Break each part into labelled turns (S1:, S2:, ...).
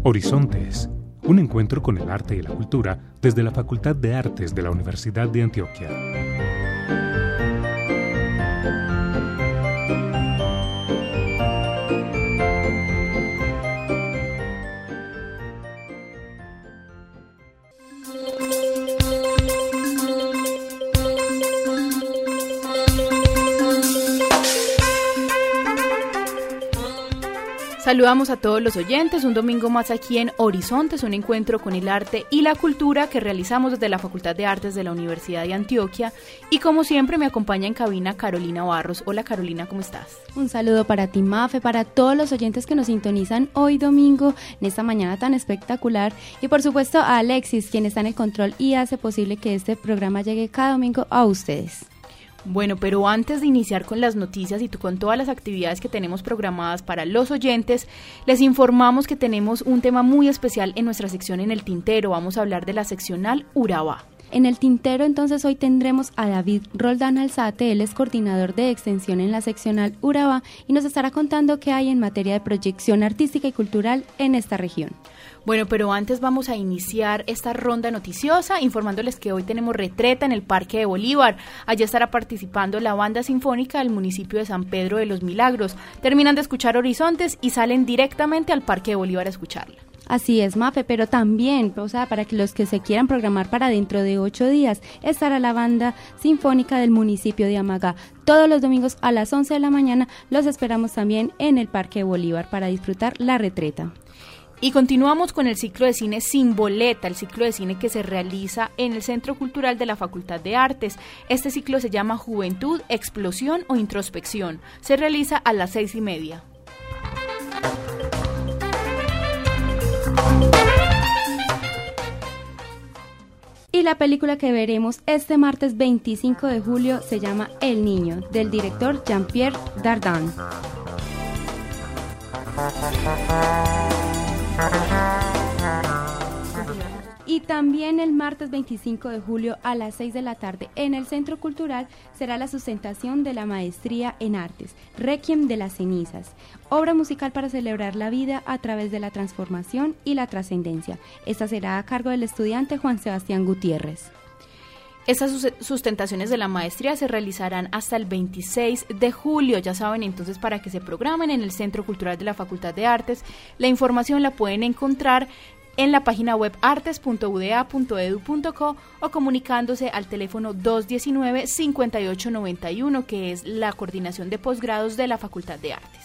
S1: Horizontes, un encuentro con el arte y la cultura desde la Facultad de Artes de la Universidad de Antioquia.
S2: Saludamos a todos los oyentes, un domingo más aquí en Horizontes, un encuentro con el arte y la cultura que realizamos desde la Facultad de Artes de la Universidad de Antioquia. Y como siempre me acompaña en cabina Carolina Barros. Hola Carolina, ¿cómo estás?
S3: Un saludo para ti, Mafe, para todos los oyentes que nos sintonizan hoy domingo, en esta mañana tan espectacular. Y por supuesto a Alexis, quien está en el control y hace posible que este programa llegue cada domingo a ustedes.
S2: Bueno, pero antes de iniciar con las noticias y con todas las actividades que tenemos programadas para los oyentes, les informamos que tenemos un tema muy especial en nuestra sección En el Tintero. Vamos a hablar de la seccional Urabá.
S3: En el Tintero, entonces, hoy tendremos a David Roldán Alzate. Él es coordinador de extensión en la seccional Urabá y nos estará contando qué hay en materia de proyección artística y cultural en esta región.
S2: Bueno, pero antes vamos a iniciar esta ronda noticiosa informándoles que hoy tenemos retreta en el Parque de Bolívar. Allí estará participando la banda sinfónica del municipio de San Pedro de los Milagros. Terminan de escuchar Horizontes y salen directamente al Parque de Bolívar a escucharla.
S3: Así es, Mafe, pero también, para que los que se quieran programar para dentro de 8 días, estará la banda sinfónica del municipio de Amagá. Todos los domingos a las 11 de la mañana los esperamos también en el Parque de Bolívar para disfrutar la retreta.
S2: Y continuamos con el ciclo de cine Sin Boleta, el ciclo de cine que se realiza en el Centro Cultural de la Facultad de Artes. Este ciclo se llama Juventud, Explosión o Introspección. Se realiza a las 6:30.
S3: Y la película que veremos este martes 25 de julio se llama El Niño, del director Jean-Pierre Dardin. Y también el martes 25 de julio a las 6 de la tarde en el Centro Cultural será la sustentación de la Maestría en Artes, Requiem de las Cenizas, obra musical para celebrar la vida a través de la transformación y la trascendencia. Esta será a cargo del estudiante Juan Sebastián Gutiérrez.
S2: Estas sustentaciones de la maestría se realizarán hasta el 26 de julio, ya saben, entonces para que se programen en el Centro Cultural de la Facultad de Artes. La información la pueden encontrar en la página web artes.uda.edu.co o comunicándose al teléfono 219-5891, que es la coordinación de posgrados de la Facultad de Artes.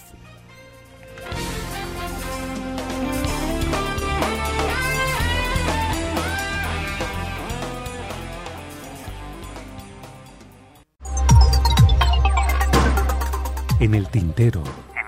S1: En el Tintero.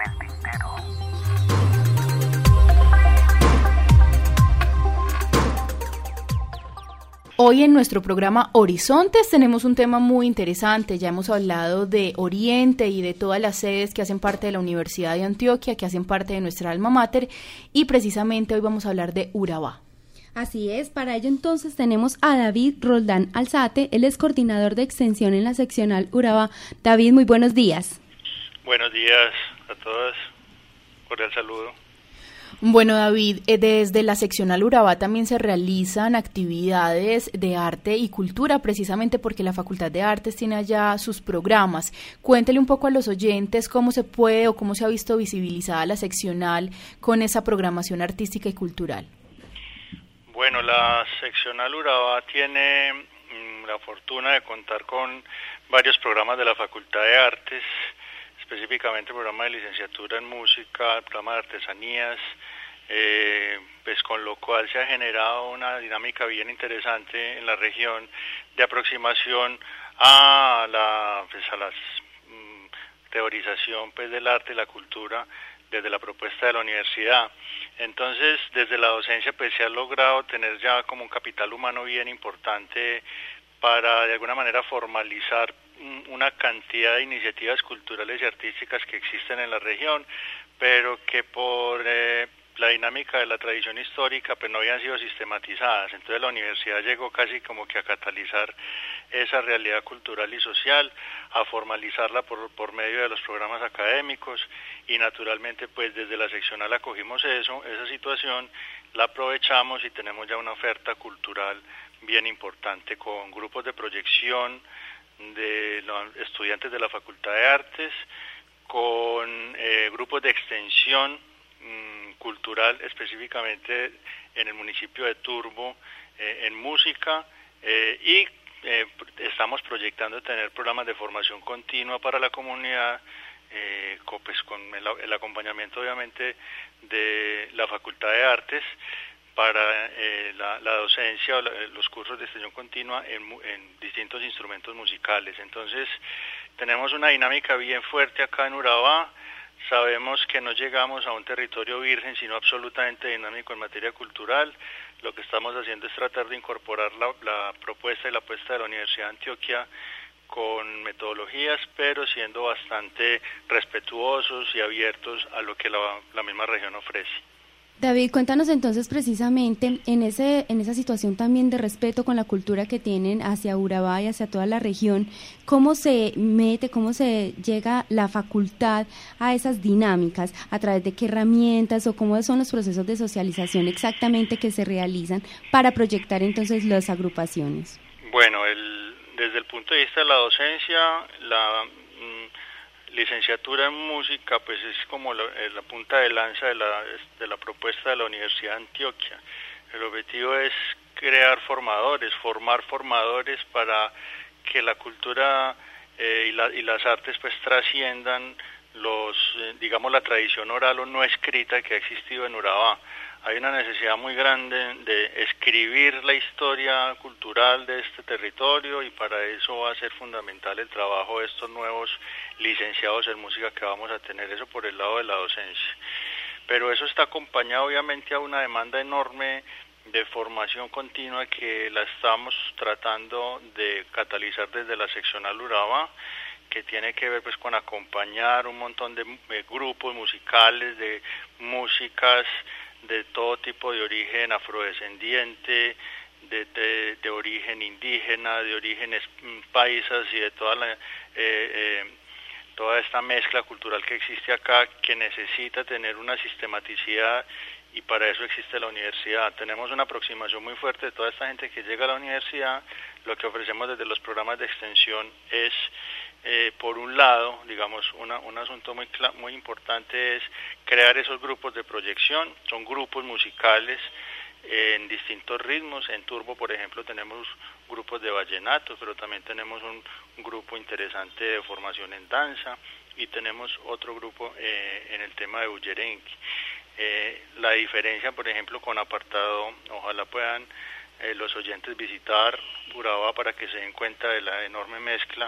S2: Hoy en nuestro programa Horizontes tenemos un tema muy interesante. Ya hemos hablado de Oriente y de todas las sedes que hacen parte de la Universidad de Antioquia, que hacen parte de nuestra alma mater, y precisamente hoy vamos a hablar de Urabá.
S3: Así es, para ello entonces tenemos a David Roldán Alzate. Él es coordinador de extensión en la seccional Urabá. David, muy buenos días.
S4: Buenos días a todos, cordial saludo.
S2: Bueno, David, desde la seccional Urabá también se realizan actividades de arte y cultura, precisamente porque la Facultad de Artes tiene allá sus programas. Cuéntele un poco a los oyentes cómo se puede o cómo se ha visto visibilizada la seccional con esa programación artística y cultural.
S4: Bueno, la seccional Urabá tiene la fortuna de contar con varios programas de la Facultad de Artes, específicamente el programa de licenciatura en música, el programa de artesanías, pues con lo cual se ha generado una dinámica bien interesante en la región de aproximación a la teorización pues del arte y la cultura desde la propuesta de la universidad. Entonces, desde la docencia pues se ha logrado tener ya como un capital humano bien importante para de alguna manera formalizar una cantidad de iniciativas culturales y artísticas que existen en la región, pero que por la dinámica de la tradición histórica pues no habían sido sistematizadas. Entonces la universidad llegó casi como que a catalizar esa realidad cultural y social, a formalizarla por medio de los programas académicos, y naturalmente pues desde la seccional acogimos esa situación, la aprovechamos y tenemos ya una oferta cultural bien importante con grupos de proyección de los estudiantes de la Facultad de Artes, con grupos de extensión cultural específicamente en el municipio de Turbo en música y estamos proyectando tener programas de formación continua para la comunidad con el acompañamiento obviamente de la Facultad de Artes para la docencia o los cursos de extensión continua en distintos instrumentos musicales. Entonces tenemos una dinámica bien fuerte acá en Urabá. Sabemos que no llegamos a un territorio virgen, sino absolutamente dinámico en materia cultural. Lo que estamos haciendo es tratar de incorporar la propuesta y la apuesta de la Universidad de Antioquia con metodologías, pero siendo bastante respetuosos y abiertos a lo que la misma región ofrece.
S3: David, cuéntanos entonces precisamente en esa situación también de respeto con la cultura que tienen hacia Urabá y hacia toda la región, ¿cómo se mete, cómo se llega la facultad a esas dinámicas? ¿A través de qué herramientas o cómo son los procesos de socialización exactamente que se realizan para proyectar entonces las agrupaciones?
S4: Bueno, desde el punto de vista de la docencia, la licenciatura en música pues es como la punta de lanza de la propuesta de la Universidad de Antioquia. El objetivo es formar formadores para que la cultura y las artes pues trasciendan la tradición oral o no escrita que ha existido en Urabá. Hay una necesidad muy grande de escribir la historia cultural de este territorio y para eso va a ser fundamental el trabajo de estos nuevos licenciados en música que vamos a tener, eso por el lado de la docencia. Pero eso está acompañado obviamente a una demanda enorme de formación continua que la estamos tratando de catalizar desde la seccional Urabá, que tiene que ver pues con acompañar un montón de grupos musicales, de músicas de todo tipo de origen afrodescendiente, de origen indígena, de orígenes paisas y de toda esta mezcla cultural que existe acá, que necesita tener una sistematicidad y para eso existe la universidad. Tenemos una aproximación muy fuerte de toda esta gente que llega a la universidad. Lo que ofrecemos desde los programas de extensión es, por un lado, digamos, un asunto muy importante es crear esos grupos de proyección. Son grupos musicales en distintos ritmos. En Turbo, por ejemplo, tenemos grupos de vallenato, pero también tenemos un grupo interesante de formación en danza y tenemos otro grupo en el tema de bullerengue. La diferencia, por ejemplo, con apartado, ojalá puedan los oyentes visitar Urabá para que se den cuenta de la enorme mezcla.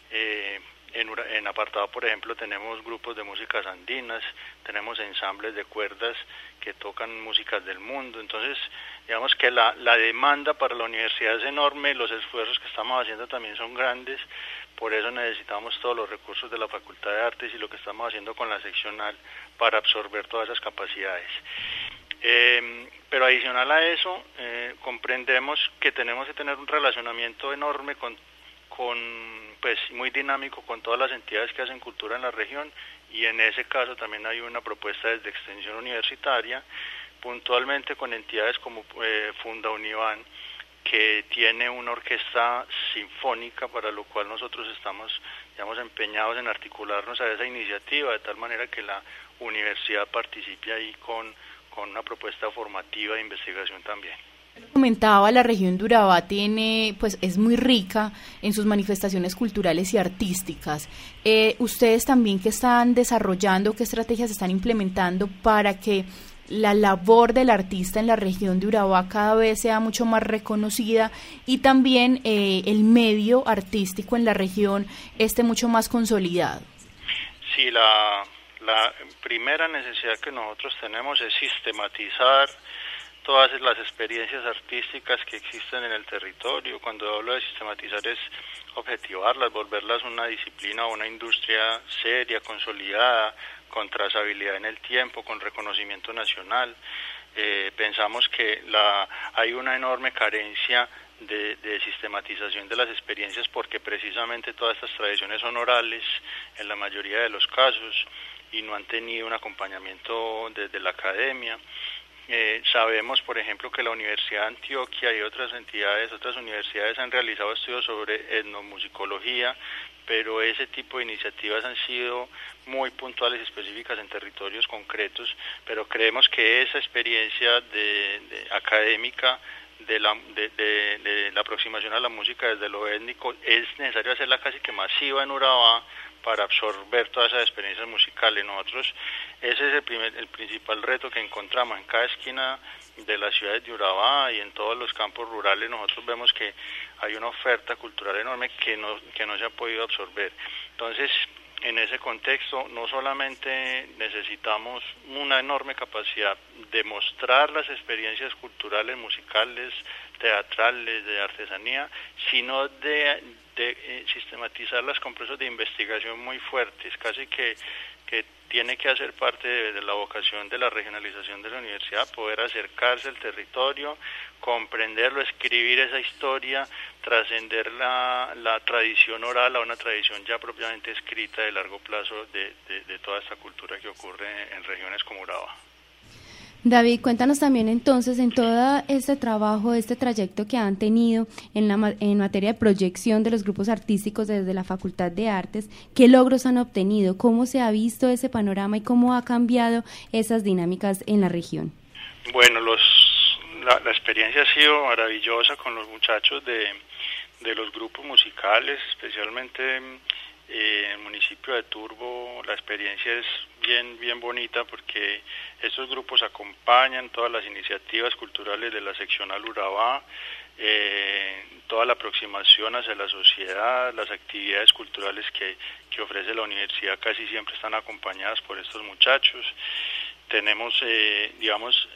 S4: En apartado, por ejemplo, tenemos grupos de músicas andinas, tenemos ensambles de cuerdas que tocan músicas del mundo. Entonces, digamos que la demanda para la universidad es enorme, los esfuerzos que estamos haciendo también son grandes, por eso necesitamos todos los recursos de la Facultad de Artes y lo que estamos haciendo con la seccional para absorber todas esas capacidades. Pero adicional a eso, comprendemos que tenemos que tener un relacionamiento enorme pues muy dinámico con todas las entidades que hacen cultura en la región, y en ese caso también hay una propuesta desde extensión universitaria, puntualmente con entidades como Funda Univán, que tiene una orquesta sinfónica, para lo cual nosotros estamos, digamos, empeñados en articularnos a esa iniciativa, de tal manera que la universidad participe ahí con una propuesta formativa de investigación también.
S2: Comentaba, la región de Urabá es muy rica en sus manifestaciones culturales y artísticas. Ustedes también, ¿qué están desarrollando, qué estrategias están implementando para que la labor del artista en la región de Urabá cada vez sea mucho más reconocida y también el medio artístico en la región esté mucho más consolidado?
S4: Sí, la primera necesidad que nosotros tenemos es sistematizar todas las experiencias artísticas que existen en el territorio. Cuando hablo de sistematizar es objetivarlas, volverlas una disciplina o una industria seria, consolidada, con trazabilidad en el tiempo, con reconocimiento nacional. Pensamos que hay una enorme carencia de sistematización de las experiencias porque precisamente todas estas tradiciones son orales en la mayoría de los casos y no han tenido un acompañamiento desde la academia. Sabemos, por ejemplo, que la Universidad de Antioquia y otras entidades, otras universidades han realizado estudios sobre etnomusicología, pero ese tipo de iniciativas han sido muy puntuales y específicas en territorios concretos, pero creemos que esa experiencia académica de la aproximación a la música desde lo étnico es necesario hacerla casi que masiva en Urabá para absorber todas esas experiencias musicales. Nosotros, ese es el principal reto que encontramos en cada esquina de las ciudades de Urabá y en todos los campos rurales. Nosotros vemos que hay una oferta cultural enorme que no se ha podido absorber. Entonces, en ese contexto, no solamente necesitamos una enorme capacidad de mostrar las experiencias culturales, musicales, teatrales, de artesanía, sino de sistematizarlas con procesos de investigación muy fuertes, casi que tiene que hacer parte de la vocación de la regionalización de la universidad, poder acercarse al territorio, comprenderlo, escribir esa historia, trascender la tradición oral a una tradición ya propiamente escrita de largo plazo de toda esta cultura que ocurre en regiones como Urabá.
S3: David, cuéntanos también entonces en todo este trabajo, este trayecto que han tenido en materia de proyección de los grupos artísticos desde la Facultad de Artes, ¿qué logros han obtenido? ¿Cómo se ha visto ese panorama y cómo ha cambiado esas dinámicas en la región?
S4: Bueno, la experiencia ha sido maravillosa con los muchachos de los grupos musicales, especialmente en el municipio de Turbo. La experiencia es bien bonita porque estos grupos acompañan todas las iniciativas culturales de la seccional Urabá, toda la aproximación hacia la sociedad, las actividades culturales que ofrece la universidad casi siempre están acompañadas por estos muchachos. Tenemos, digamos,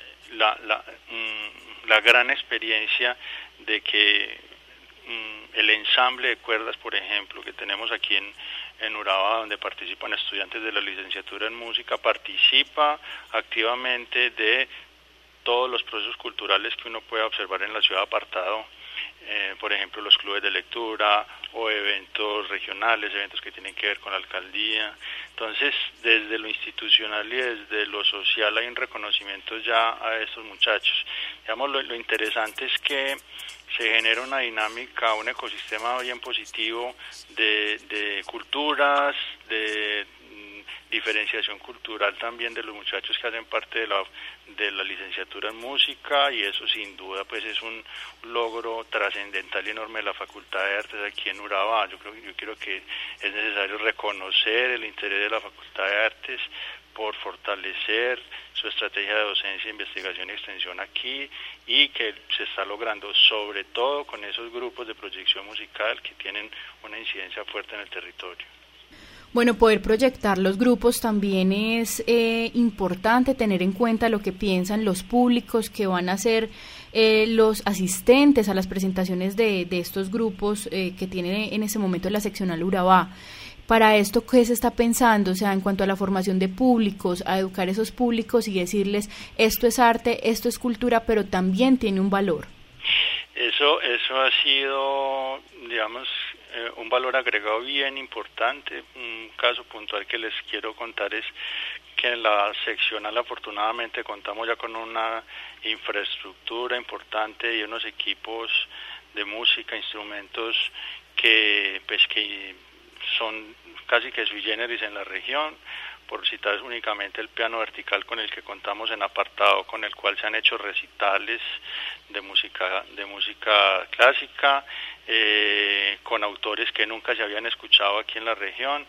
S4: la gran experiencia de que el ensamble de cuerdas, por ejemplo, que tenemos aquí en Urabá, donde participan estudiantes de la licenciatura en música, participa activamente de todos los procesos culturales que uno puede observar en la ciudad apartado, por ejemplo, los clubes de lectura o eventos regionales, eventos que tienen que ver con la alcaldía. Entonces, desde lo institucional y desde lo social hay un reconocimiento ya a estos muchachos. Digamos, lo interesante es que se genera una dinámica, un ecosistema bien positivo de culturas, de diferenciación cultural también de los muchachos que hacen parte de la licenciatura en música, y eso sin duda pues es un logro trascendental y enorme de la Facultad de Artes aquí en Urabá. Yo creo que es necesario reconocer el interés de la Facultad de Artes por fortalecer su estrategia de docencia, investigación y extensión aquí, y que se está logrando sobre todo con esos grupos de proyección musical que tienen una incidencia fuerte en el territorio.
S2: Bueno, poder proyectar los grupos también es importante, tener en cuenta lo que piensan los públicos que van a ser los asistentes a las presentaciones de estos grupos que tienen en ese momento la seccional Urabá. Para esto, ¿qué se está pensando? O sea, en cuanto a la formación de públicos, a educar a esos públicos y decirles, esto es arte, esto es cultura, pero también tiene un valor.
S4: Eso ha sido, digamos, un valor agregado bien importante. Un caso puntual que les quiero contar es que en la seccional afortunadamente contamos ya con una infraestructura importante y unos equipos de música, instrumentos que son casi que sui generis en la región. Por citar únicamente el piano vertical con el que contamos en apartado, con el cual se han hecho recitales de música clásica, con autores que nunca se habían escuchado aquí en la región.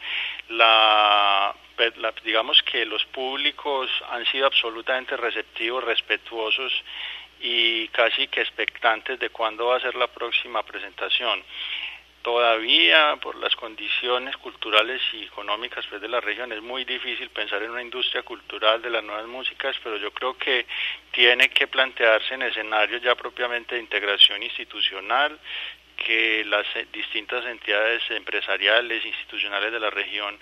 S4: Digamos que los públicos han sido absolutamente receptivos, respetuosos y casi que expectantes de cuándo va a ser la próxima presentación. Todavía por las condiciones culturales y económicas de la región es muy difícil pensar en una industria cultural de las nuevas músicas, pero yo creo que tiene que plantearse en escenarios ya propiamente de integración institucional, que las distintas entidades empresariales, institucionales de la región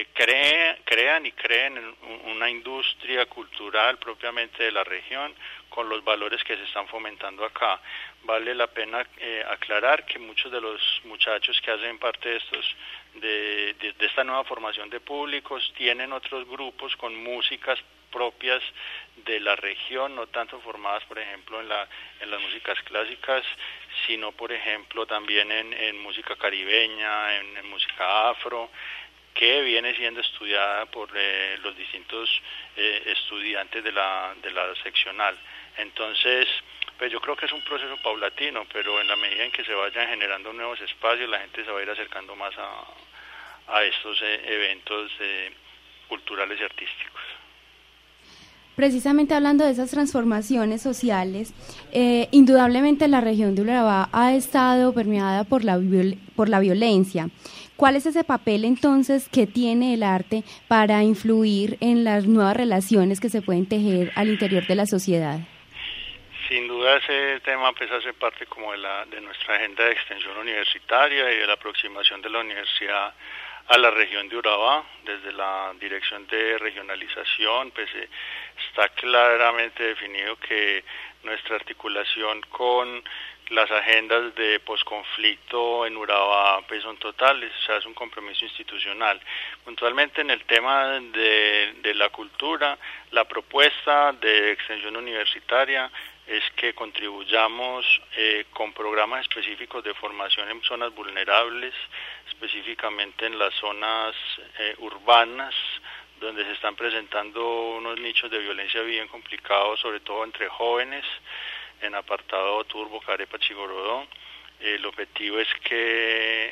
S4: crean en una industria cultural propiamente de la región, con los valores que se están fomentando acá. Vale la pena aclarar que muchos de los muchachos que hacen parte de esta nueva formación de públicos tienen otros grupos con músicas propias de la región, no tanto formadas, por ejemplo, en las músicas clásicas, sino, por ejemplo, también en música caribeña, en música afro, que viene siendo estudiada por los distintos estudiantes de la seccional. Entonces, pues yo creo que es un proceso paulatino, pero en la medida en que se vayan generando nuevos espacios, la gente se va a ir acercando más a estos eventos culturales y artísticos.
S3: Precisamente hablando de esas transformaciones sociales, indudablemente la región de Urabá ha estado permeada por la violencia. ¿Cuál es ese papel entonces que tiene el arte para influir en las nuevas relaciones que se pueden tejer al interior de la sociedad?
S4: Sin duda ese tema pues hace parte como de nuestra agenda de extensión universitaria y de la aproximación de la universidad a la región de Urabá. Desde la dirección de regionalización pues está claramente definido que nuestra articulación con las agendas de posconflicto en Urabá pues son totales, o sea, es un compromiso institucional. Puntualmente en el tema de la cultura, la propuesta de extensión universitaria es que contribuyamos con programas específicos de formación en zonas vulnerables, específicamente en las zonas urbanas, donde se están presentando unos nichos de violencia bien complicados, sobre todo entre jóvenes, en Apartado, Turbo, Carepa, Chigorodó. El objetivo es que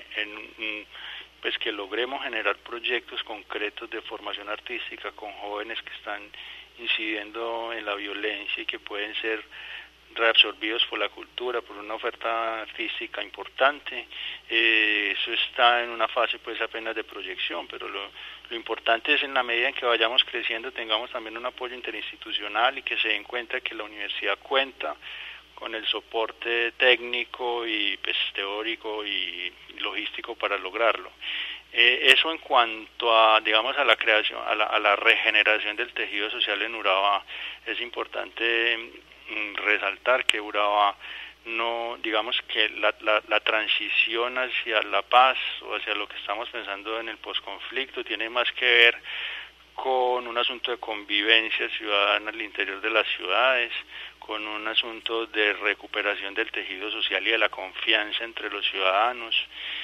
S4: que logremos generar proyectos concretos de formación artística con jóvenes que están incidiendo en la violencia y que pueden ser reabsorbidos por la cultura, por una oferta artística importante. Eso está en una fase pues apenas de proyección, pero lo importante es en la medida en que vayamos creciendo tengamos también un apoyo interinstitucional y que se den cuenta que la universidad cuenta con el soporte técnico y pues teórico y logístico para lograrlo. Eso en cuanto a, digamos, a la creación, a la regeneración del tejido social en Urabá. Es importante resaltar que Urabá no, digamos que la transición hacia la paz o hacia lo que estamos pensando en el posconflicto tiene más que ver con un asunto de convivencia ciudadana al interior de las ciudades, con un asunto de recuperación del tejido social y de la confianza entre los ciudadanos.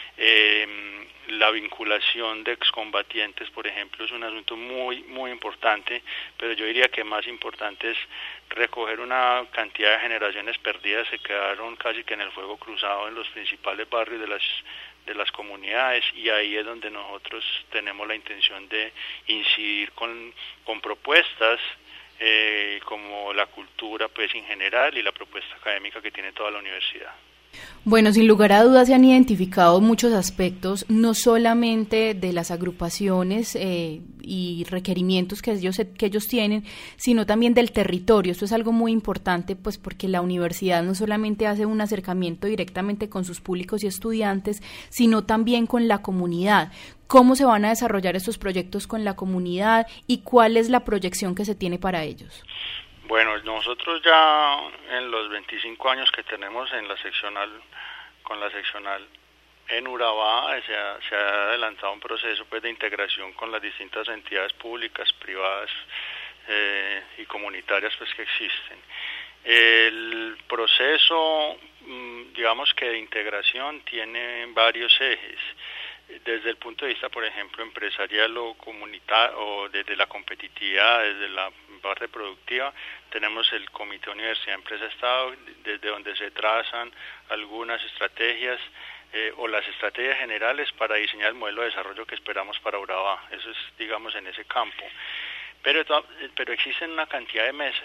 S4: La vinculación de excombatientes, por ejemplo, es un asunto muy, muy importante, pero yo diría que más importante es recoger una cantidad de generaciones perdidas que quedaron casi que en el fuego cruzado en los principales barrios de las comunidades, y ahí es donde nosotros tenemos la intención de incidir con propuestas como la cultura pues en general y la propuesta académica que tiene toda la universidad.
S2: Bueno, sin lugar a dudas se han identificado muchos aspectos, no solamente de las agrupaciones y requerimientos que ellos tienen, sino también del territorio. Esto es algo muy importante, pues porque la universidad no solamente hace un acercamiento directamente con sus públicos y estudiantes, sino también con la comunidad. ¿Cómo se van a desarrollar estos proyectos con la comunidad y cuál es la proyección que se tiene para ellos?
S4: Bueno, nosotros ya en los 25 años que tenemos con la seccional en Urabá se ha adelantado un proceso pues de integración con las distintas entidades públicas, privadas y comunitarias pues que existen. El proceso, digamos que de integración tiene varios ejes. Desde el punto de vista, por ejemplo, empresarial o comunitario, o desde la competitividad, desde la parte productiva, tenemos el Comité Universidad Empresa Estado, desde donde se trazan algunas estrategias o las estrategias generales para diseñar el modelo de desarrollo que esperamos para Urabá. Eso es, digamos, en ese campo. Pero existen una cantidad de mesas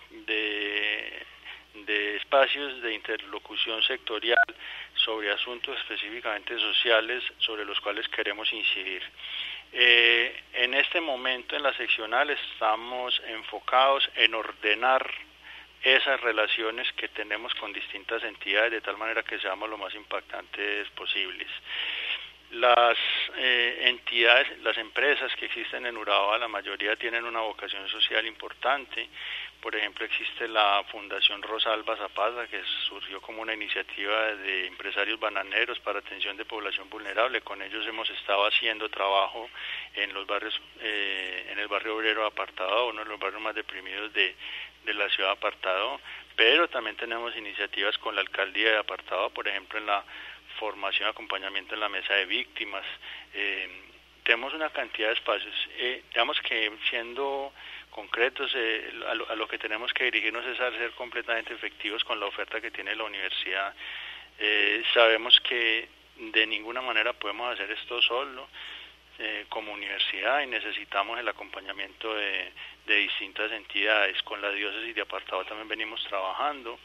S4: de espacios de interlocución sectorial sobre asuntos específicamente sociales sobre los cuales queremos incidir. En este momento en la seccional estamos enfocados en ordenar esas relaciones que tenemos con distintas entidades de tal manera que seamos lo más impactantes posibles. Las entidades, las empresas que existen en Urabá, la mayoría tienen una vocación social importante. Por ejemplo, existe la Fundación Rosalba Zapata, que surgió como una iniciativa de empresarios bananeros para atención de población vulnerable. Con ellos hemos estado haciendo trabajo en los barrios, en el barrio obrero Apartado, uno de los barrios más deprimidos de la ciudad de Apartado, pero también tenemos iniciativas con la alcaldía de Apartado, por ejemplo, en la formación y acompañamiento en la mesa de víctimas. Tenemos una cantidad de espacios, digamos que siendo concretos, a lo que tenemos que dirigirnos es a ser completamente efectivos con la oferta que tiene la universidad. Sabemos que de ninguna manera podemos hacer esto solo como universidad, y necesitamos el acompañamiento de distintas entidades. Con la diócesis de Apartado también venimos trabajando.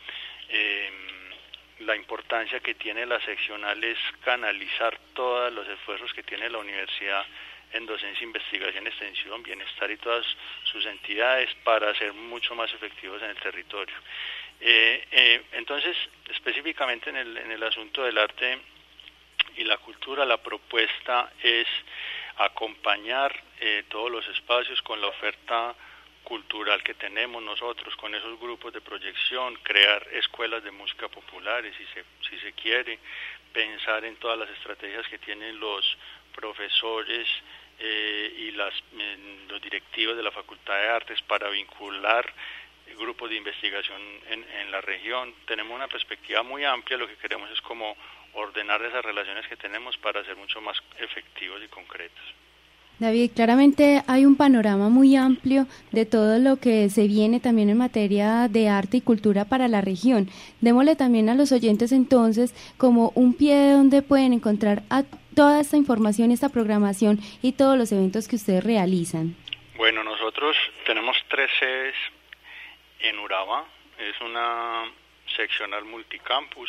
S4: La importancia que tiene la seccional es canalizar todos los esfuerzos que tiene la universidad en docencia, investigación, extensión, bienestar y todas sus entidades para ser mucho más efectivos en el territorio. Entonces, específicamente en el asunto del arte y la cultura, la propuesta es acompañar todos los espacios con la oferta cultural que tenemos nosotros, con esos grupos de proyección, crear escuelas de música populares, si se quiere, pensar en todas las estrategias que tienen los profesores y los directivos de la Facultad de Artes para vincular grupos de investigación en la región. Tenemos una perspectiva muy amplia, lo que queremos es como ordenar esas relaciones que tenemos para ser mucho más efectivos y concretos.
S3: David, claramente hay un panorama muy amplio de todo lo que se viene también en materia de arte y cultura para la región. Démosle también a los oyentes entonces como un pie de donde pueden encontrar toda esta información, esta programación y todos los eventos que ustedes realizan.
S4: Bueno, nosotros tenemos 3 sedes en Urabá, es una seccional multicampus.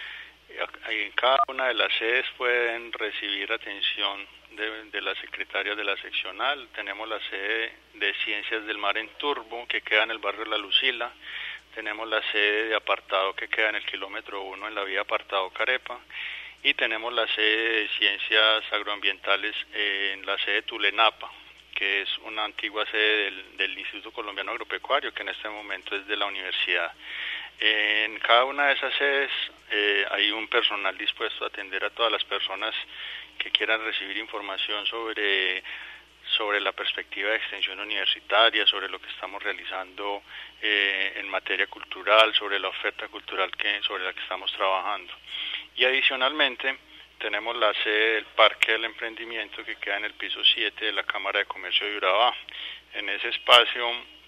S4: En cada una de las sedes pueden recibir atención de las secretarias de la seccional. Tenemos la sede de Ciencias del Mar en Turbo, que queda en el barrio La Lucila. Tenemos la sede de Apartado, que queda en el kilómetro 1 en la vía Apartado-Carepa. Y tenemos la sede de Ciencias Agroambientales en la sede Tulenapa, que es una antigua sede del Instituto Colombiano Agropecuario, que en este momento es de la universidad. En cada una de esas sedes hay un personal dispuesto a atender a todas las personas que quieran recibir información sobre la perspectiva de extensión universitaria, sobre lo que estamos realizando en materia cultural, sobre la oferta cultural sobre la que estamos trabajando. Y adicionalmente tenemos la sede del Parque del Emprendimiento, que queda en el piso 7 de la Cámara de Comercio de Urabá. En ese espacio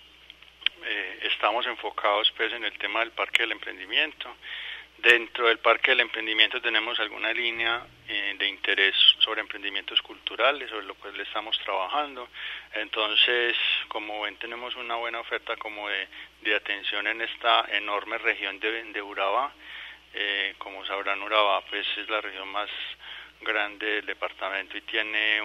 S4: estamos enfocados pues en el tema del Parque del Emprendimiento. Dentro del Parque del Emprendimiento tenemos alguna línea de interés sobre emprendimientos culturales, sobre lo cual estamos trabajando. Entonces, como ven, tenemos una buena oferta como de atención en esta enorme región de Urabá. Como sabrán, Urabá pues es la región más grande del departamento y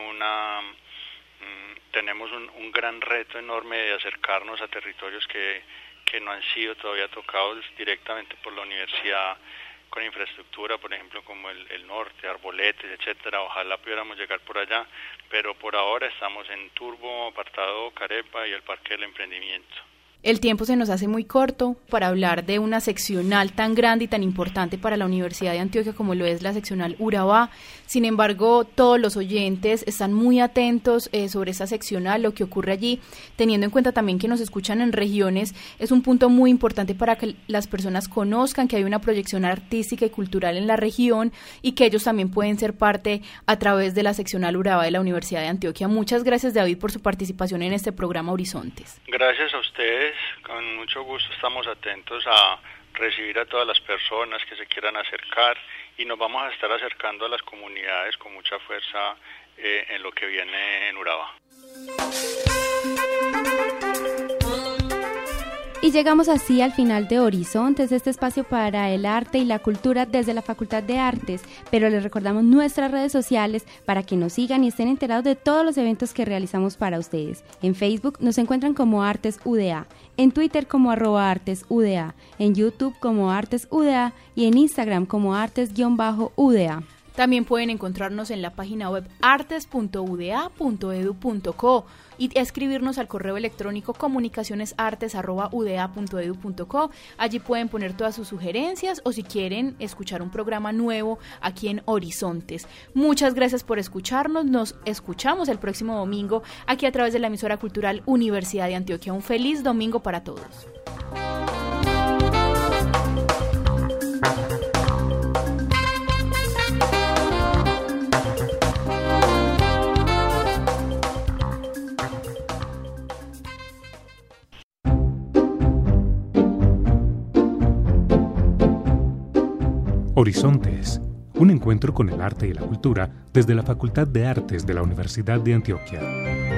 S4: tenemos un gran reto enorme de acercarnos a territorios que no han sido todavía tocados directamente por la universidad con infraestructura, por ejemplo, como el norte, Arboletes, etcétera. Ojalá pudiéramos llegar por allá, pero por ahora estamos en Turbo, Apartado, Carepa y el Parque del Emprendimiento.
S2: El tiempo se nos hace muy corto para hablar de una seccional tan grande y tan importante para la Universidad de Antioquia como lo es la seccional Urabá. Sin embargo, todos los oyentes están muy atentos sobre esta seccional, lo que ocurre allí, teniendo en cuenta también que nos escuchan en regiones. Es un punto muy importante para que las personas conozcan que hay una proyección artística y cultural en la región y que ellos también pueden ser parte a través de la seccional Urabá de la Universidad de Antioquia. Muchas gracias, David, por su participación en este programa Horizontes.
S4: Gracias a ustedes. Con mucho gusto estamos atentos a recibir a todas las personas que se quieran acercar y nos vamos a estar acercando a las comunidades con mucha fuerza en lo que viene en Urabá.
S3: Y llegamos así al final de Horizontes, este espacio para el arte y la cultura desde la Facultad de Artes, pero les recordamos nuestras redes sociales para que nos sigan y estén enterados de todos los eventos que realizamos para ustedes. En Facebook nos encuentran como Artes UDA, en Twitter como @ArtesUDA, en YouTube como Artes UDA y en Instagram como Artes-UDA.
S2: También pueden encontrarnos en la página web artes.uda.edu.co y escribirnos al correo electrónico comunicacionesartes@uda.edu.co. Allí pueden poner todas sus sugerencias o si quieren escuchar un programa nuevo aquí en Horizontes. Muchas gracias por escucharnos. Nos escuchamos el próximo domingo aquí a través de la emisora cultural Universidad de Antioquia. Un feliz domingo para todos.
S1: Horizontes, un encuentro con el arte y la cultura desde la Facultad de Artes de la Universidad de Antioquia.